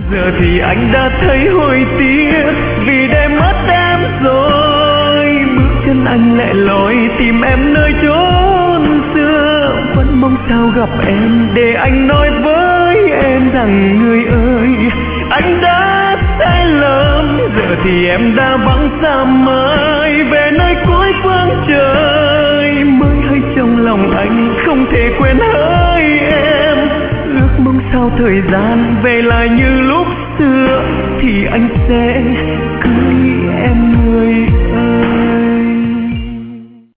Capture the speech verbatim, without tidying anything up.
Giờ thì anh đã thấy hối tiếc vì để mất em rồi. Bước chân anh lẻ loi tìm em nơi chốn xưa, vẫn mong sao gặp em để anh nói với em rằng người ơi anh đã sai lầm. Giờ thì em đã vắng xa mãi về nơi cuối phương trời, mới hay trong lòng anh không thể quên hỡi em. Ước mong sao thời gian về lại như lúc xưa thì anh sẽ cưới em người